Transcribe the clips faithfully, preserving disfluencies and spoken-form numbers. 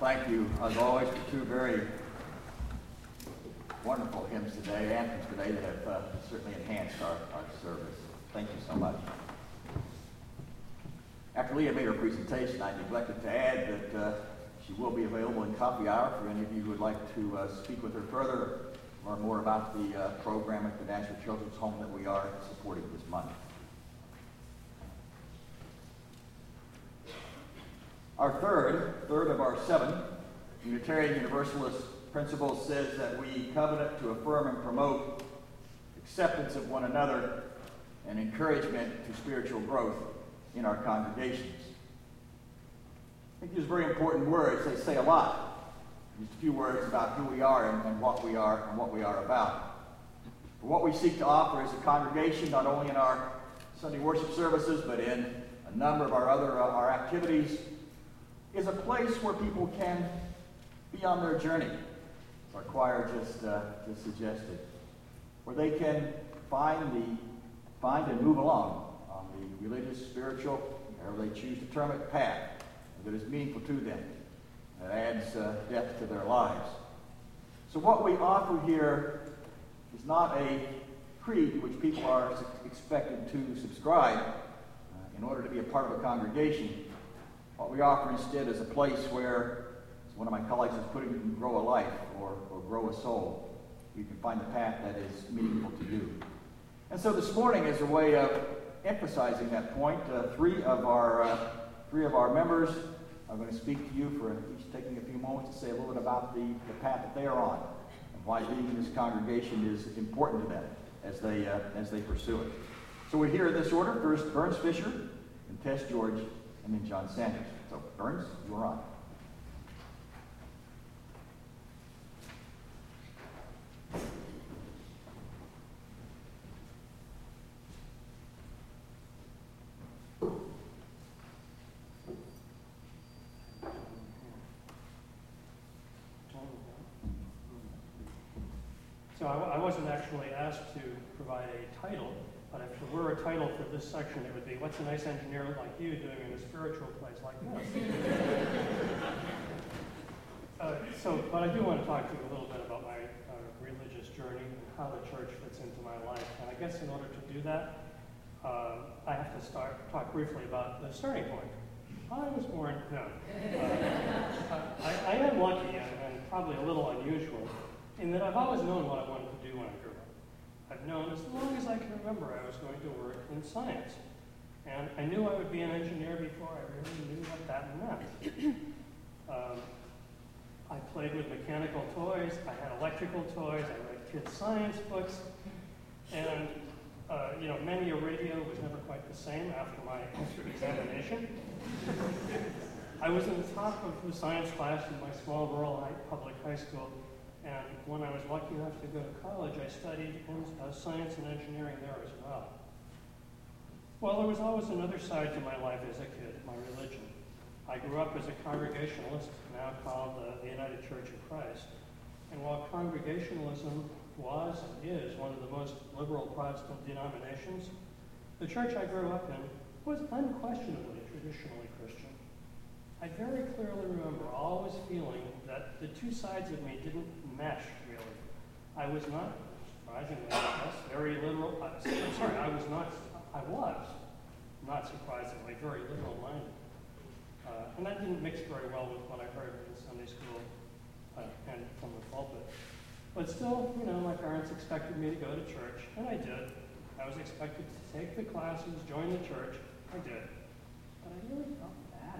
thank you, as always, for two very wonderful hymns today, anthems today, that have uh, certainly enhanced our, our service. Thank you so much. After Leah made her presentation, I neglected to add that uh, she will be available in coffee hour for any of you who would like to uh, speak with her further, learn more about the uh, program at the National Children's Home that we are supporting this month. Our third, third of our seven Unitarian Universalist principles says that we covenant to affirm and promote acceptance of one another and encouragement to spiritual growth in our congregations. I think these are very important words. They say a lot. Just a few words about who we are and, and what we are and what we are about. For what we seek to offer as a congregation, not only in our Sunday worship services, but in a number of our other uh, our activities, is a place where people can be on their journey, as our choir just, uh, just suggested, where they can find the find and move along on the religious, spiritual, however they choose to term it, path that is meaningful to them, that adds uh, depth to their lives. So what we offer here is not a creed to which people are expected to subscribe uh, in order to be a part of a congregation. What we offer instead is a place where, as one of my colleagues has put it, you can grow a life or, or grow a soul. You can find the path that is meaningful to you. And so this morning, as a way of emphasizing that point, uh, three of our uh, three of our members are going to speak to you for each taking a few moments to say a little bit about the, the path that they are on and why being in this congregation is important to them as they uh, as they pursue it. So we're here in this order. First, Burns Fisher, and Tess George, and then John Sanders. So, Burns, you are on. So I, I wasn't actually asked to provide a title, but if there were a title for this section, it would be, "What's a nice engineer like you doing in a spiritual place like this?" uh, so, but I do want to talk to you a little bit about my uh, religious journey and how the church fits into my life. And I guess in order to do that, uh, I have to start talk briefly about the starting point. I was born, no. Uh, I, I am lucky and, and probably a little unusual in that I've always known what I wanted to do when I grew up. I've known as long as I can remember I was going to work in science. And I knew I would be an engineer before I really knew what that meant. um, I played with mechanical toys, I had electrical toys, I read kids' science books, and uh, you know, many a radio was never quite the same after my examination. I was in the top of the science class in my small rural high, public high school. And when I was lucky enough to go to college, I studied in, uh, science and engineering there as well. Well, there was always another side to my life as a kid, my religion. I grew up as a Congregationalist, now called uh, the United Church of Christ. And while Congregationalism was and is one of the most liberal Protestant denominations, the church I grew up in was unquestionably traditionally Christian. I very clearly remember always feeling that the two sides of me didn't mesh, really. I was not, surprisingly, I guess, very literal. Uh, I'm sorry, I was not, I was, not surprisingly, very literal-minded. Uh, and that didn't mix very well with what I heard in Sunday school uh, and from the pulpit. But still, you know, my parents expected me to go to church, and I did. I was expected to take the classes, join the church. I did. But I really felt bad.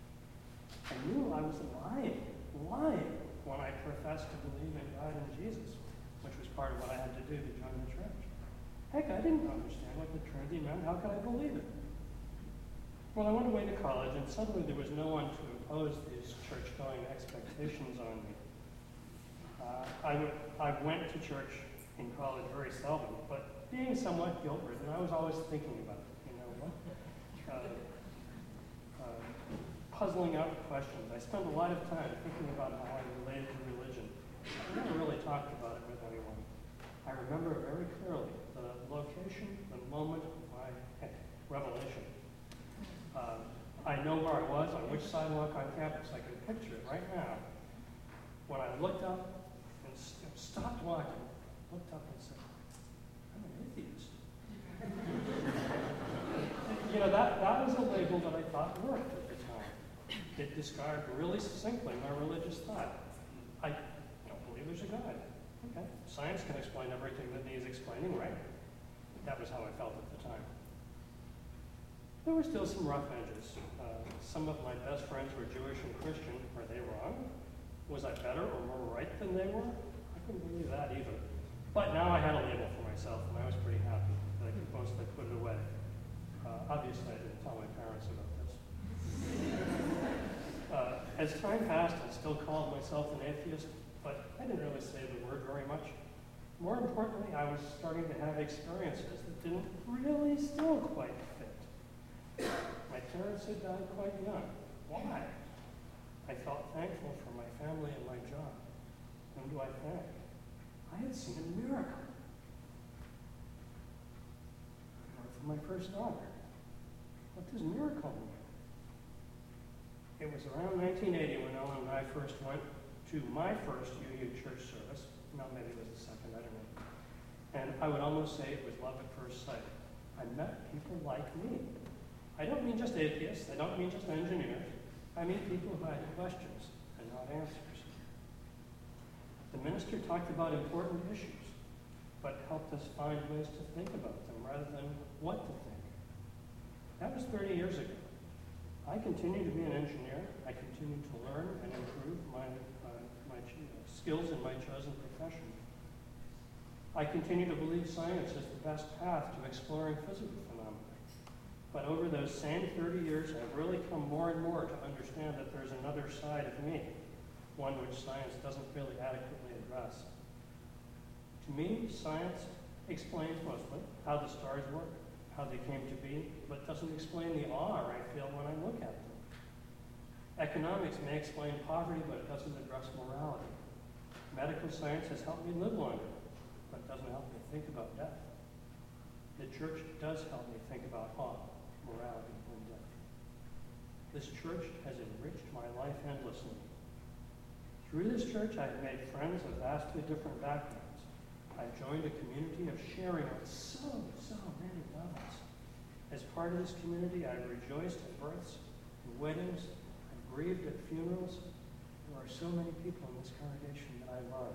I knew I was lying, lying when I professed to believe in God and Jesus, which was part of what I had to do to join the church. Heck, I didn't understand what the Trinity meant. How could I believe it? Well, I went away to college, and suddenly there was no one to impose these church-going expectations on me. Uh, I, w- I went to church in college very seldom, but being somewhat guilt-ridden, I was always thinking about it, you know, what? Uh, uh, puzzling out questions. I spent a lot of time thinking about how I related to religion. I never really talked about it with anyone. I remember very clearly the location, the moment of my revelation. Uh, I know where I was, on which sidewalk on campus. I can picture it right now. When I looked up and st- stopped walking, looked up and said, I'm an atheist. You know, that, that was a label that I thought worked at the time. It described really succinctly my religious thought. I don't believe there's a God. Okay, science can explain everything that needs explaining, right? That was how I felt at the time. There were still some rough edges. Uh, some of my best friends were Jewish and Christian. Were they wrong? Was I better or more right than they were? I couldn't believe that either. But now I had a label for myself, and I was pretty happy that I could mostly put it away. Uh, obviously, I didn't tell my parents about this. uh, as time passed, I still called myself an atheist, but I didn't really say the word very much. More importantly, I was starting to have experiences that didn't really still quite fit. My parents had died quite young. Why? I felt thankful for my family and my job. Whom do I thank? I had seen a miracle. Birth of my first daughter. What does miracle mean? It was around nineteen eighty when Ellen and I first went to my first U U church service. No, maybe it was the second, I don't know. And I would almost say it was love at first sight. I met people like me. I don't mean just atheists. I don't mean just engineers. I mean people who had questions and not answers. The minister talked about important issues, but helped us find ways to think about them rather than what to think. That was thirty years ago. I continue to be an engineer. I continue to learn and improve my, uh, my skills in my chosen profession. I continue to believe science is the best path to exploring physical phenomena. But over those same thirty years, I've really come more and more to understand that there's another side of me, one which science doesn't really adequately address. To me, science explains mostly how the stars work, how they came to be, but doesn't explain the awe I feel when I look at them. Economics may explain poverty, but it doesn't address morality. Medical science has helped me live longer, but it doesn't help me think about death. The church does help me think about awe, morality, and death. This church has enriched my life endlessly. Through this church, I've made friends of vastly different backgrounds. I've joined a community of sharing on so, so many levels. As part of this community, I've rejoiced at births and weddings, I've grieved at funerals. There are so many people in this congregation that I love.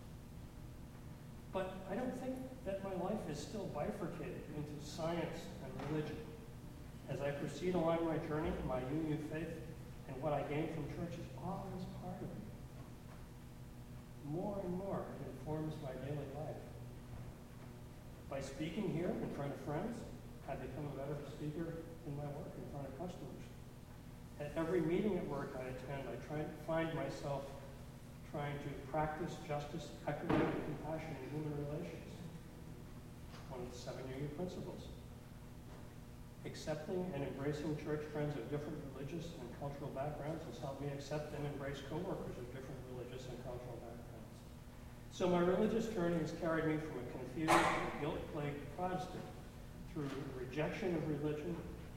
But I don't think that my life is still bifurcated into science and religion. As I proceed along my journey, my U U faith and what I gain from church is always part of me. More and more, it informs my daily life. By speaking here in front of friends, I become a better speaker in my work in front of customers. At every meeting at work I attend, I try to find myself trying to practice justice, equity, and compassion in human relations. One of the seven U U principles. Accepting and embracing church friends of different religious and cultural backgrounds has helped me accept and embrace coworkers of different religious and cultural backgrounds. So my religious journey has carried me from a confused, guilt-plagued Protestant through rejection of religion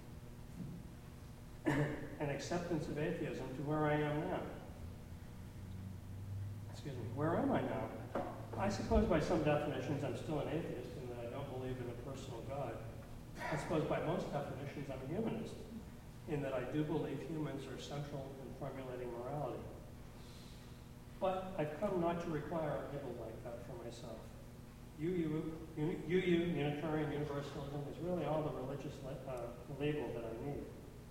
and acceptance of atheism to where I am now. Excuse me, where am I now? I suppose by some definitions I'm still an atheist in that I don't believe in a personal God. I suppose by most definitions I'm a humanist in that I do believe humans are central in formulating morality. But I've come not to require a label like that for myself. U U, U U, Unitarian Universalism, is really all the religious uh, label that I need.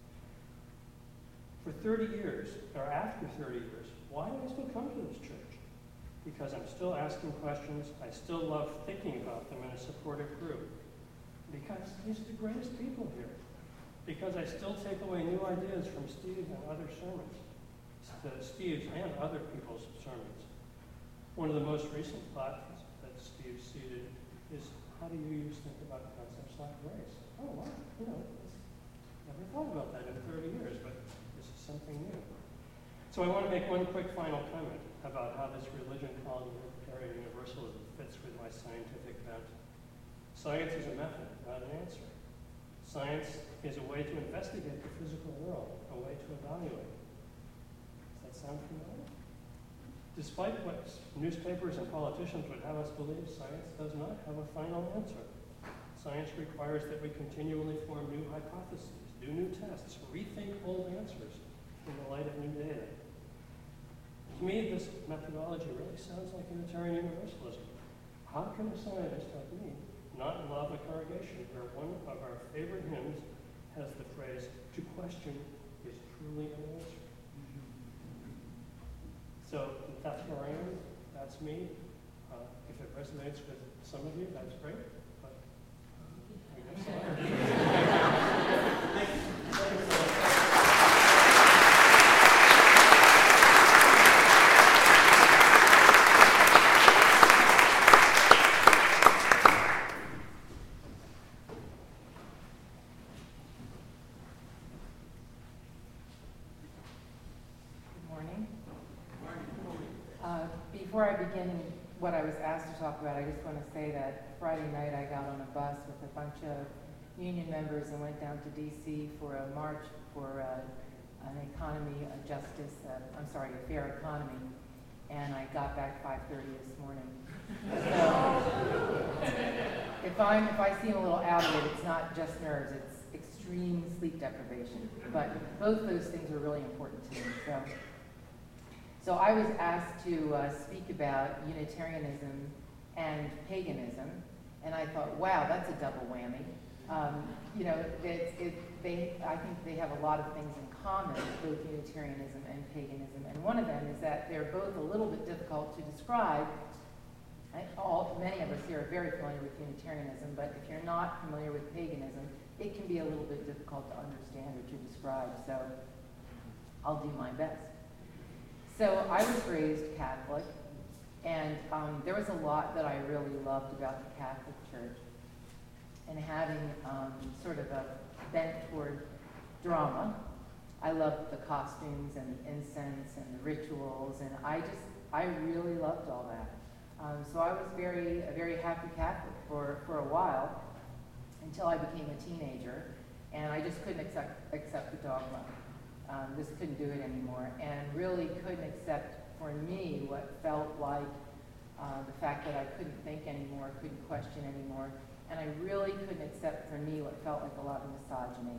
For thirty years, or after thirty years, why do I still come to this church? Because I'm still asking questions, I still love thinking about them in a supportive group. Because these are the greatest people here. Because I still take away new ideas from Steve and other sermons. Steve's and other people's sermons. One of the most recent thoughts that Steve seeded is, how do you use think about concepts like grace? Oh, wow, you know, never thought about that in thirty years, but this is something new. So I want to make one quick final comment about how this religion called Unitarian Universalism fits with my scientific bent. Science is a method, not an answer. Science is a way to investigate the physical world, a way to evaluate. Does that sound familiar? Despite what newspapers and politicians would have us believe, science does not have a final answer. Science requires that we continually form new hypotheses, do new tests, rethink old answers in the light of new data. To me, this methodology really sounds like Unitarian Universalism. How can a scientist like me not love a congregation where one of our favorite hymns has the phrase, "To question is truly an answer"? So that's where I am, that's me. Uh, if it resonates with some of you, that's great. But uh, we have some Thank you. Thank you so much. Before I begin what I was asked to talk about, I just want to say that Friday night I got on a bus with a bunch of union members and went down to D C for a march for uh, an economy, a justice, uh, I'm sorry, a fair economy, and I got back five thirty this morning. So if, I'm, if I seem a little out of it, it's not just nerves, it's extreme sleep deprivation. But both those things are really important to me. So. So I was asked to uh, speak about Unitarianism and paganism, and I thought, wow, that's a double whammy. Um, you know, it, it, they, I think they have a lot of things in common, both Unitarianism and paganism, and one of them is that they're both a little bit difficult to describe. I, all, many of us here are very familiar with Unitarianism, but if you're not familiar with paganism, it can be a little bit difficult to understand or to describe, so I'll do my best. So I was raised Catholic, and um, there was a lot that I really loved about the Catholic Church, and having um, sort of a bent toward drama. I loved the costumes and the incense and the rituals, and I just, I really loved all that. Um, so I was very, a very happy Catholic for, for a while, until I became a teenager, and I just couldn't accept, accept the dogma. Um, just couldn't do it anymore, and really couldn't accept, for me, what felt like uh, the fact that I couldn't think anymore, couldn't question anymore, and I really couldn't accept, for me, what felt like a lot of misogyny.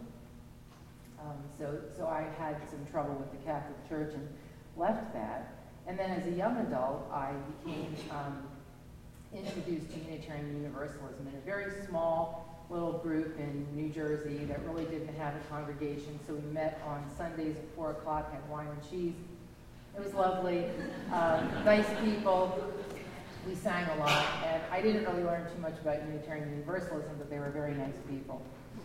Um, so, so I had some trouble with the Catholic Church and left that. And then as a young adult, I became um, introduced to Unitarian Universalism in a very small little group in New Jersey that really didn't have a congregation, so we met on Sundays at four o'clock, had wine and cheese. It was lovely, um, nice people. We sang a lot, and I didn't really learn too much about Unitarian Universalism, but they were very nice people.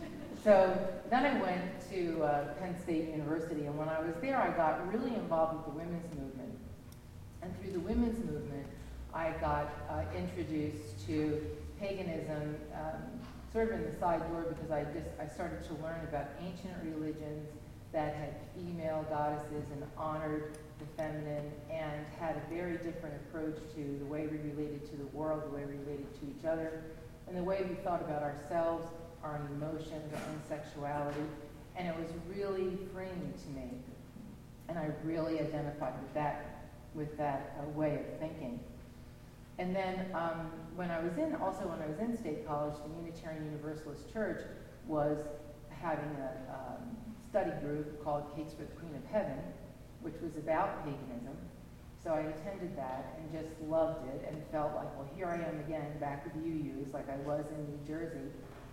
So then I went to uh, Penn State University, and when I was there, I got really involved with the women's movement. And through the women's movement, I got uh, introduced to paganism, um, sort of in the side door, because I just I started to learn about ancient religions that had female goddesses and honored the feminine and had a very different approach to the way we related to the world, the way we related to each other, and the way we thought about ourselves, our own emotions, our own sexuality. And it was really freeing to me. And I really identified with that, with that uh, way of thinking. And then um, when I was in, also when I was in State College, the Unitarian Universalist Church was having a um, study group called Cakes for the Queen of Heaven, which was about paganism. So I attended that and just loved it and felt like, well, here I am again, back with U Us, like I was in New Jersey.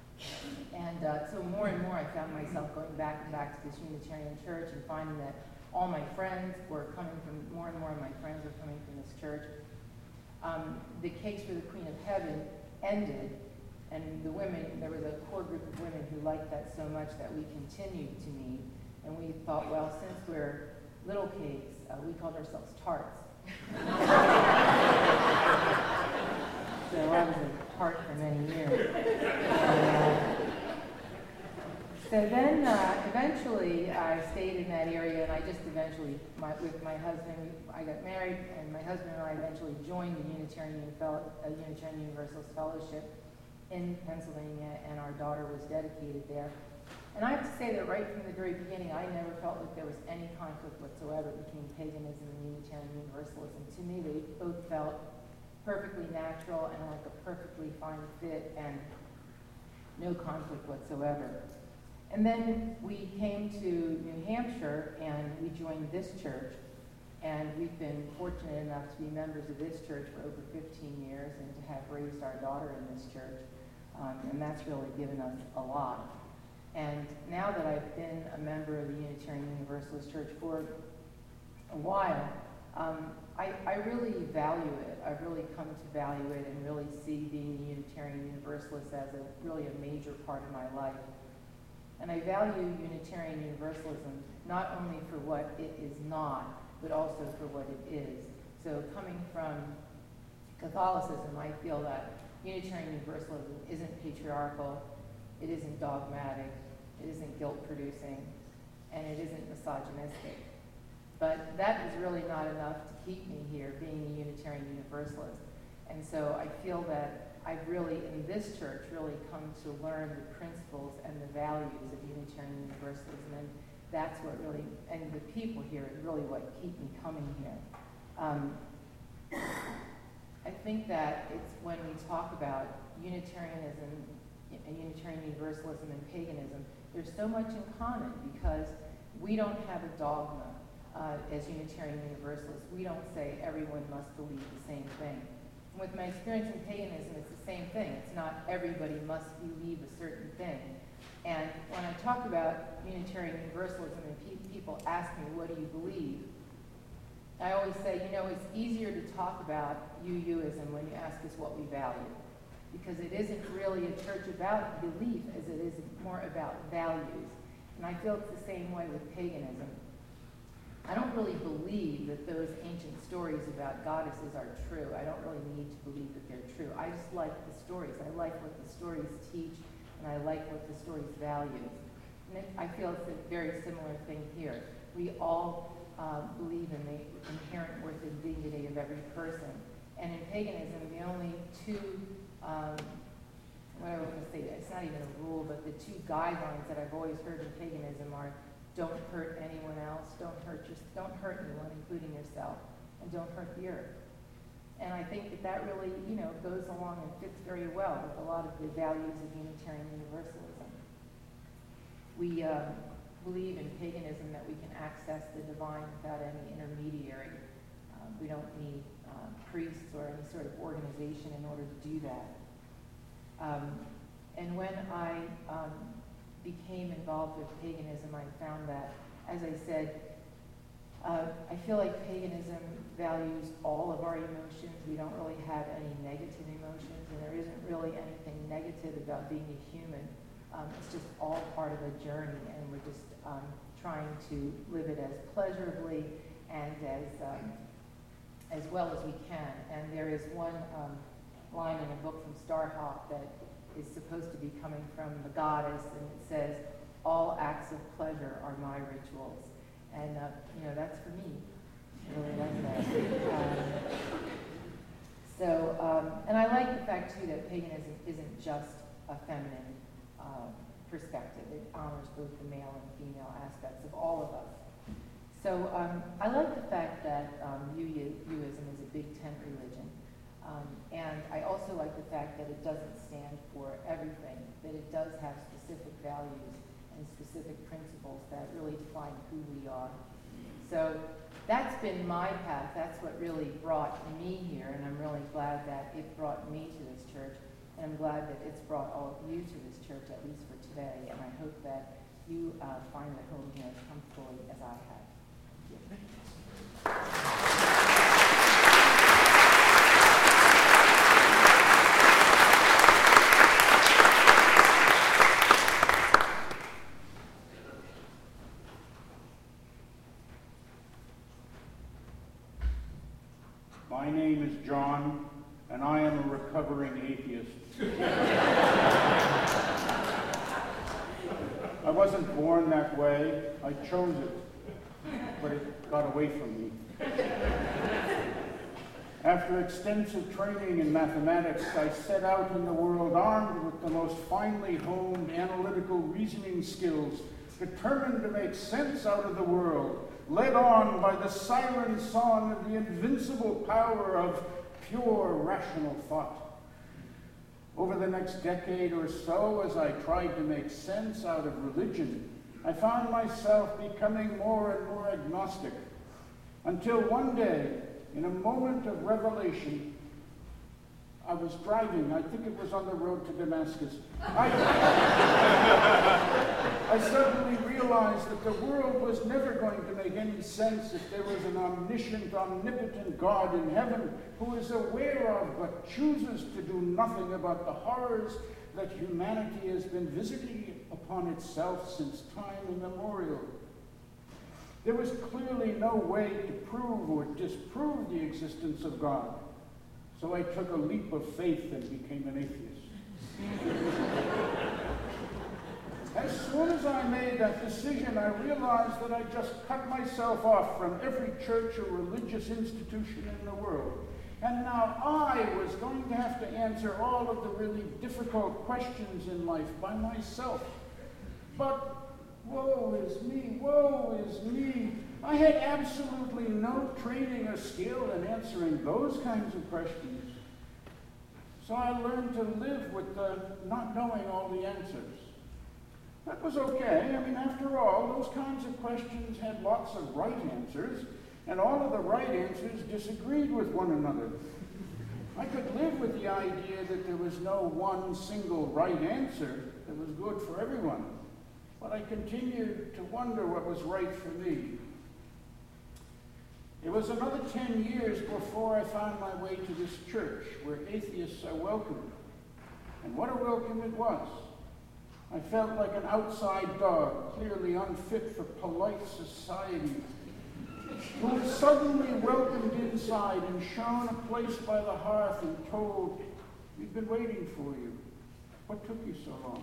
And uh, so more and more I found myself going back and back to this Unitarian church and finding that all my friends were coming from, more and more of my friends were coming from this church. Um, the Cakes for the Queen of Heaven ended, and the women, there was a core group of women who liked that so much that we continued to meet. And we thought, well, since we're little cakes, uh, we called ourselves tarts. So I was a tart for many years. And, uh, so then, uh, eventually, I stayed in that area, and I just eventually, my, with my husband, I got married, and my husband and I eventually joined the Unitarian, Fel- uh, Unitarian Universalist Fellowship in Pennsylvania, and our daughter was dedicated there. And I have to say that right from the very beginning, I never felt like there was any conflict whatsoever between paganism and Unitarian Universalism. To me, they both felt perfectly natural and like a perfectly fine fit, and no conflict whatsoever. And then we came to New Hampshire, and we joined this church, and we've been fortunate enough to be members of this church for over fifteen years and to have raised our daughter in this church, um, and that's really given us a lot. And now that I've been a member of the Unitarian Universalist Church for a while, um, I, I really value it. I've really come to value it and really see being a Unitarian Universalist as a really a major part of my life. And I value Unitarian Universalism not only for what it is not, but also for what it is. So coming from Catholicism, I feel that Unitarian Universalism isn't patriarchal, it isn't dogmatic, it isn't guilt-producing, and it isn't misogynistic. But that is really not enough to keep me here, being a Unitarian Universalist. And so I feel that I've really, in this church, really come to learn the principles and the values of Unitarian Universalism. And that's what really, and the people here is really what keep me coming here. Um, I think that it's when we talk about Unitarianism, Unitarian Universalism and paganism, there's so much in common because we don't have a dogma uh, as Unitarian Universalists. We don't say everyone must believe the same thing. And with my experience in paganism, it's the same thing. It's not everybody must believe a certain thing. And when I talk about Unitarian Universalism and pe people ask me, what do you believe? I always say, you know, it's easier to talk about you-youism when you ask us what we value, because it isn't really a church about belief as it is more about values. And I feel it's the same way with paganism. I don't really believe that those ancient stories about goddesses are true. I don't really need to believe that they're true. I just like the stories. I like what the stories teach, and I like what the stories value. And it, I feel it's a very similar thing here. We all uh, believe in the inherent worth and dignity of every person. And in paganism, the only two Um, what I was going to say, it's not even a rule, but the two guidelines that I've always heard in paganism are don't hurt anyone else, don't hurt your, don't hurt anyone, including yourself, and don't hurt the earth. And I think that that really, you know, goes along and fits very well with a lot of the values of Unitarian Universalism. We um, believe in paganism that we can access the divine without any intermediary. Um, we don't need uh, priests or any sort of organization in order to do that. Um, and when I um, became involved with paganism, I found that, as I said, uh, I feel like paganism values all of our emotions. We don't really have any negative emotions, and there isn't really anything negative about being a human. Um, it's just all part of a journey, and we're just um, trying to live it as pleasurably and as um, as well as we can. And there is one um, line in a book from Starhawk that is supposed to be coming from the goddess, and it says, all acts of pleasure are my rituals. And, uh, you know, that's for me. I really like that. Um, so, um, and I like the fact, too, that paganism isn't just a feminine uh, perspective. It honors both the male and female aspects of all of us. So um, I like the fact that um, you-youism is a Big Tent religion. Um, and I also like the fact that it doesn't stand for everything, that it does have specific values and specific principles that really define who we are. So that's been my path. That's what really brought me here, and I'm really glad that it brought me to this church, and I'm glad that it's brought all of you to this church, at least for today, and I hope that you uh, find the home here as comfortably as I have. My name is John, and I am a recovering atheist. I wasn't born that way. I chose it, but it got away from me. After extensive training in mathematics, I set out in the world armed with the most finely honed analytical reasoning skills, determined to make sense out of the world, led on by the siren song of the invincible power of pure rational thought. Over the next decade or so, as I tried to make sense out of religion, I found myself becoming more and more agnostic, until one day, in a moment of revelation, I was driving, I think it was on the road to Damascus. I, I suddenly realized that the world was never going to make any sense if there was an omniscient, omnipotent God in heaven who is aware of but chooses to do nothing about the horrors that humanity has been visiting upon itself since time immemorial. There was clearly no way to prove or disprove the existence of God. So I took a leap of faith and became an atheist. As soon as I made that decision, I realized that I just cut myself off from every church or religious institution in the world. And now I was going to have to answer all of the really difficult questions in life by myself. But woe is me, woe is me. I had absolutely no training or skill in answering those kinds of questions. So I learned to live with the not knowing all the answers. That was okay. I mean, after all, those kinds of questions had lots of right answers, and all of the right answers disagreed with one another. I could live with the idea that there was no one single right answer that was good for everyone. But I continued to wonder what was right for me. It was another ten years before I found my way to this church where atheists are welcome. And what a welcome it was. I felt like an outside dog, clearly unfit for polite society, who was suddenly welcomed inside and shown a place by the hearth and told, "We've been waiting for you. What took you so long?"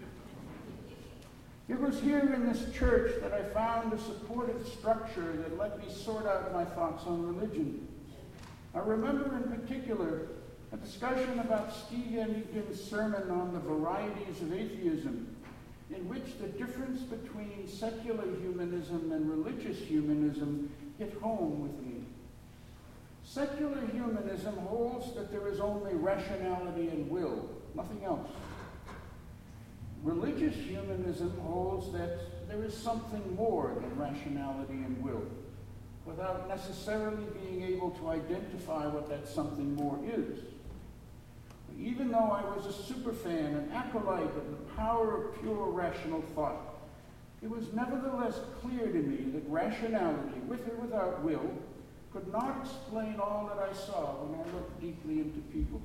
It was here in this church that I found a supportive structure that let me sort out my thoughts on religion. I remember in particular a discussion about Steve Egan's sermon on the varieties of atheism, in which the difference between secular humanism and religious humanism hit home with me. Secular humanism holds that there is only rationality and will, nothing else. Religious humanism holds that there is something more than rationality and will, without necessarily being able to identify what that something more is. Even though I was a superfan, an acolyte of the power of pure rational thought, it was nevertheless clear to me that rationality, with or without will, could not explain all that I saw when I looked deeply into people.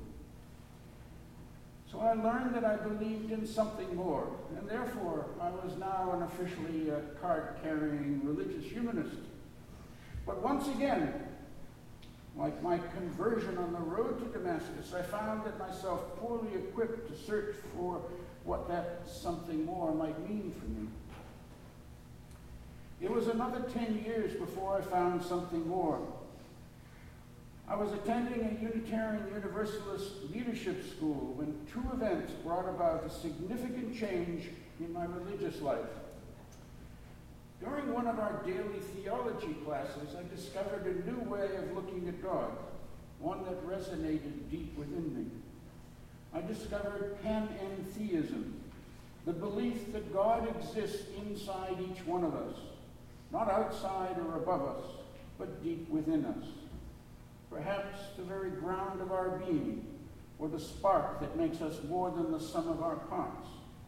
So I learned that I believed in something more, and therefore I was now an officially uh, card-carrying religious humanist. But once again, like my conversion on the road to Damascus, I found that myself poorly equipped to search for what that something more might mean for me. It was another ten years before I found something more. I was attending a Unitarian Universalist leadership school when two events brought about a significant change in my religious life. During one of our daily theology classes, I discovered a new way of looking at God, one that resonated deep within me. I discovered panentheism, the belief that God exists inside each one of us, not outside or above us, but deep within us. Perhaps the very ground of our being, or the spark that makes us more than the sum of our parts.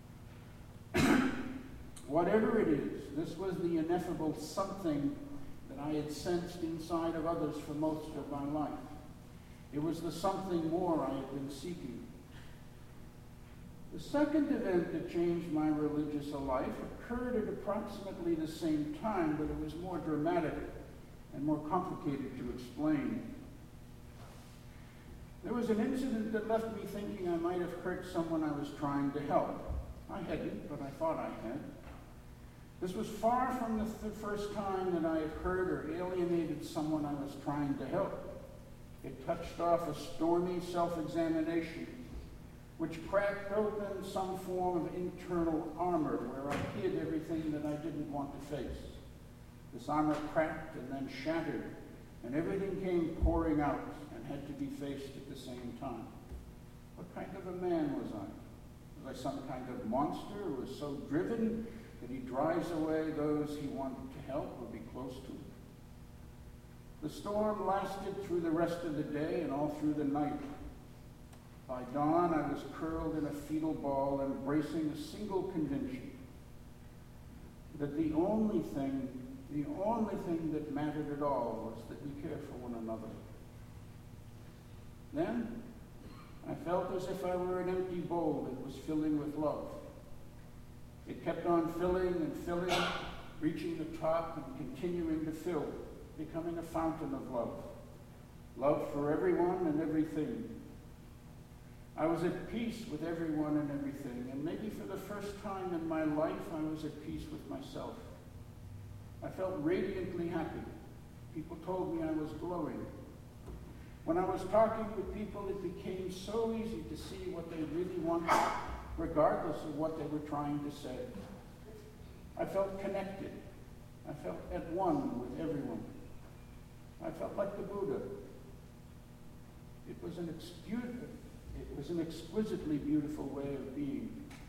Whatever it is, this was the ineffable something that I had sensed inside of others for most of my life. It was the something more I had been seeking. The second event that changed my religious life occurred at approximately the same time, but it was more dramatic and more complicated to explain. There was an incident that left me thinking I might have hurt someone I was trying to help. I hadn't, but I thought I had. This was far from the th- first time that I had hurt or alienated someone I was trying to help. It touched off a stormy self-examination, which cracked open some form of internal armor where I hid everything that I didn't want to face. This armor cracked and then shattered, and everything came pouring out and had to be faced at the same time. What kind of a man was I? Was I some kind of monster who was so driven that he drives away those he wanted to help or be close to? The storm lasted through the rest of the day and all through the night. By dawn, I was curled in a fetal ball, embracing a single conviction that the only thing, the only thing that mattered at all was that we care for one another. Then, I felt as if I were an empty bowl that was filling with love. It kept on filling and filling, reaching the top and continuing to fill, becoming a fountain of love. Love for everyone and everything. I was at peace with everyone and everything, and maybe for the first time in my life, I was at peace with myself. I felt radiantly happy. People told me I was glowing. When I was talking with people, it became so easy to see what they really wanted, regardless of what they were trying to say. I felt connected. I felt at one with everyone. I felt like the Buddha. It was an excuse. It was an exquisitely beautiful way of being.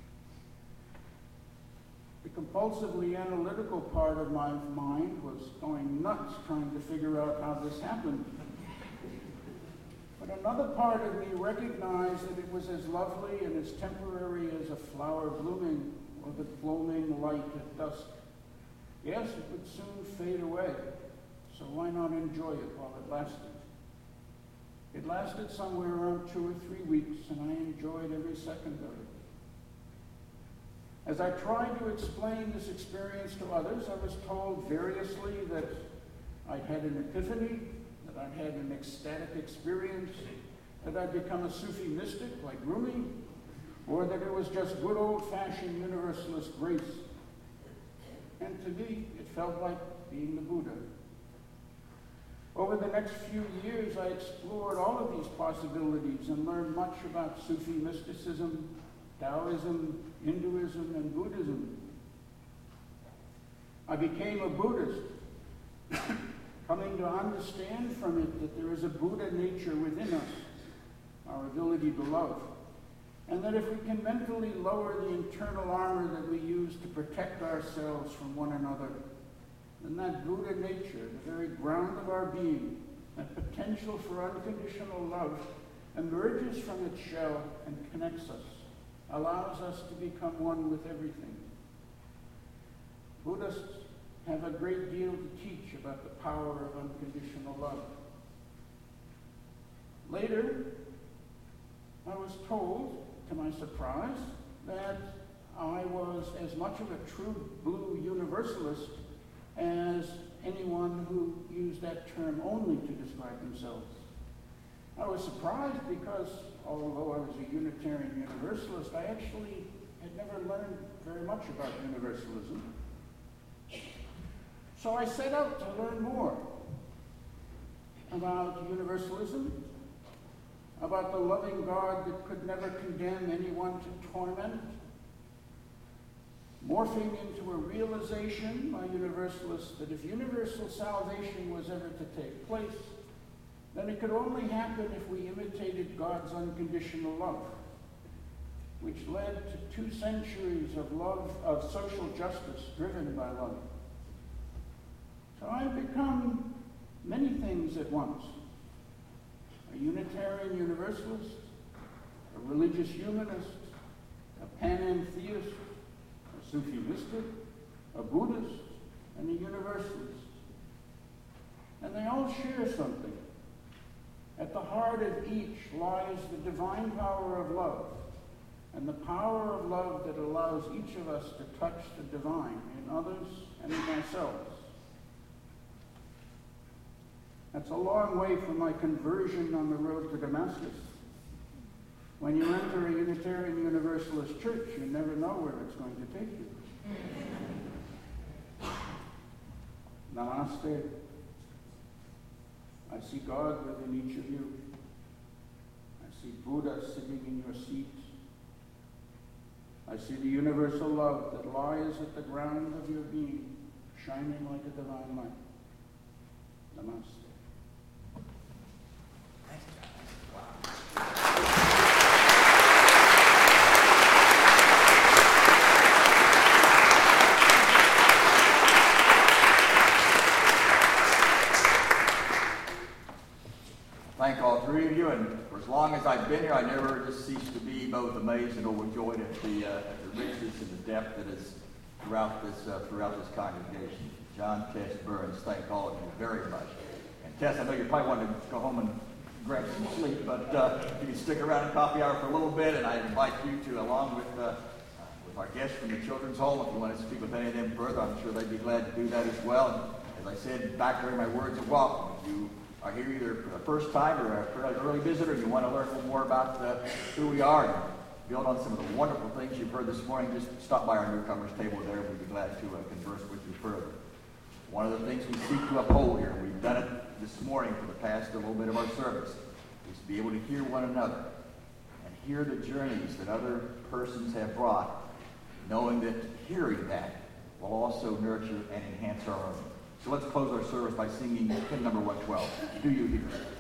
The compulsively analytical part of my mind was going nuts trying to figure out how this happened. But another part of me recognized that it was as lovely and as temporary as a flower blooming or the gloaming light at dusk. Yes, it would soon fade away, so why not enjoy it while it lasted? It lasted somewhere around two or three weeks, and I enjoyed every second of it. As I tried to explain this experience to others, I was told variously that I'd had an epiphany, that I'd had an ecstatic experience, that I'd become a Sufi mystic like Rumi, or that it was just good old-fashioned universalist grace. And to me, it felt like being the Buddha. Over the next few years, I explored all of these possibilities and learned much about Sufi mysticism, Taoism, Hinduism, and Buddhism. I became a Buddhist, coming to understand from it that there is a Buddha nature within us, our ability to love, and that if we can mentally lower the internal armor that we use to protect ourselves from one another, then that Buddha nature, the very ground of our being, that potential for unconditional love, emerges from its shell and connects us, allows us to become one with everything. Buddhists have a great deal to teach about the power of unconditional love. Later, I was told, to my surprise, that I was as much of a true blue universalist as anyone who used that term only to describe themselves. I was surprised because, although I was a Unitarian Universalist, I actually had never learned very much about universalism. So I set out to learn more about universalism, about the loving God that could never condemn anyone to torment, morphing into a realization by universalists that if universal salvation was ever to take place, then it could only happen if we imitated God's unconditional love, which led to two centuries of love, of social justice driven by love. So I've become many things at once. A Unitarian Universalist, a religious humanist, a panentheist, a Sufi mystic, a Buddhist, and a Universalist. And they all share something. At the heart of each lies the divine power of love, and the power of love that allows each of us to touch the divine in others and in ourselves. That's a long way from my conversion on the road to Damascus. When you enter a Unitarian Universalist church, you never know where it's going to take you. Namaste. I see God within each of you. I see Buddha sitting in your seat. I see the universal love that lies at the ground of your being, shining like a divine light. Namaste. Thank all three of you, and for as long as I've been here, I never just ceased to be both amazed and overjoyed at the, uh, at the richness and the depth that is throughout this uh, throughout this congregation. John, Tess, Burns, thank all of you very much. And Tess, I know you probably wanted to go home and grab some sleep, but uh, you can stick around in coffee hour for a little bit, and I invite you to, along with uh, with our guests from the Children's Home, if you want to speak with any of them further, I'm sure they'd be glad to do that as well. And as I said, back during my words of welcome, if you are here either for the first time or a fairly early visitor, and you want to learn a little more about uh, who we are and build on some of the wonderful things you've heard this morning, just stop by our newcomers table there. We'd be glad to uh, converse with you further. One of the things we seek to uphold here, and we've done it this morning for the past little bit of our service, is to be able to hear one another and hear the journeys that other persons have brought, knowing that hearing that will also nurture and enhance our own. So let's close our service by singing hymn number one twelve, Do You Hear?